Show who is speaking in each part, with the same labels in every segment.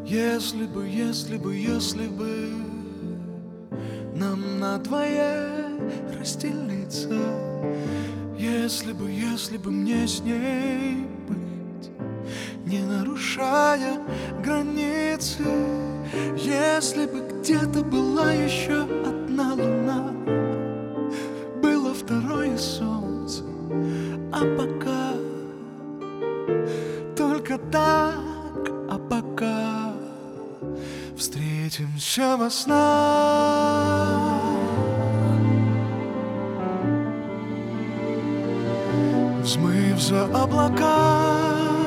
Speaker 1: Если бы нам надвое разделиться, если бы мне с ней быть, не нарушая границы, если бы где-то была еще одна луна, было второе солнце, а пока только так, а пока встретимся во снах, взмыв за облака.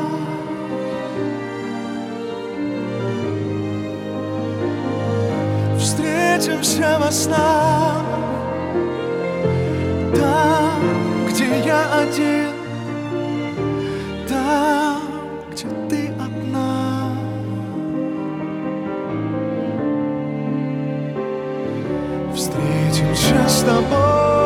Speaker 1: Встретимся во снах, там, где я один, там, где ты одна. Встретимся с тобой,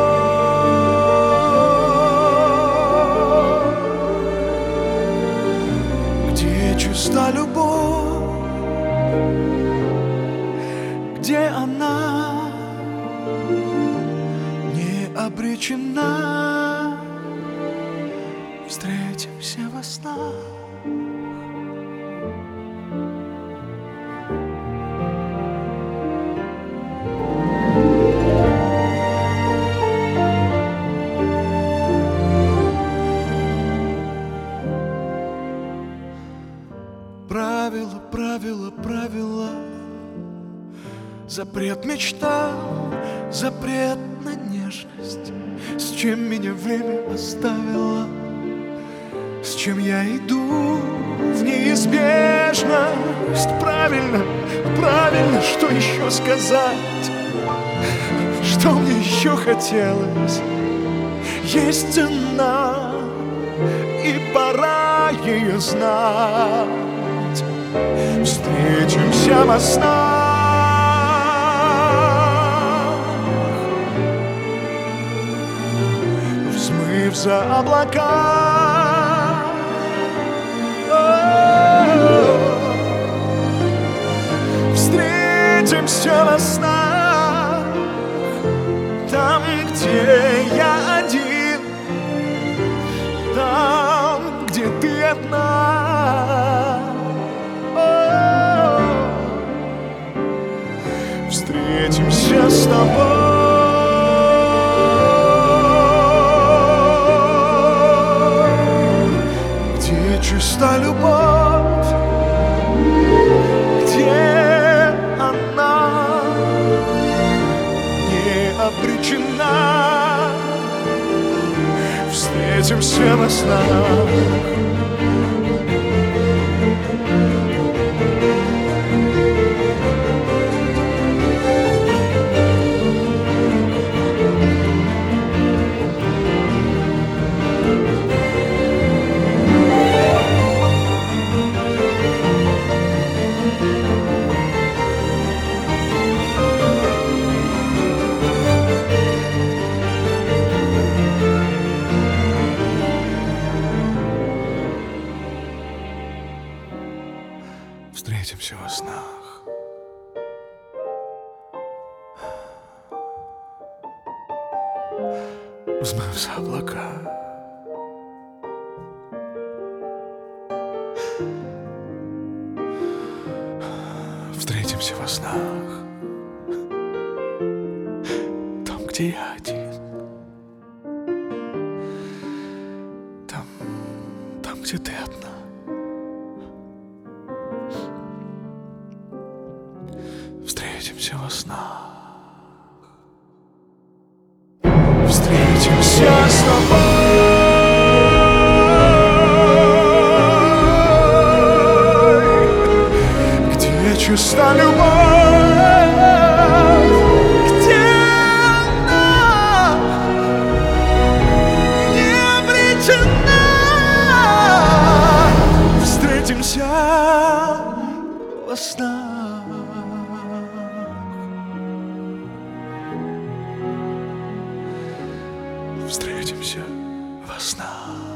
Speaker 1: где чиста любовь, где она не обречена. Встретимся во снах. Правила, запрет мечтам, запрет на нежность. С чем меня время оставило, с чем я иду в неизбежность. Правильно, что еще сказать, что мне еще хотелось. Есть цена, и пора ее знать. Встретимся во снах, взмыв за облака. Встретимся во снах, там, где я один, там, где ты одна. Встретимся с тобой, где чиста любовь, где она не обречена. Встретимся во снах. Встретимся во снах. Взмыв за облака. Встретимся во снах, там, где я один, там, где ты одна. Встретимся во снах. Встретимся с тобой, где чиста любовь, где она не обречена. Встретимся во снах. Встретимся во снах.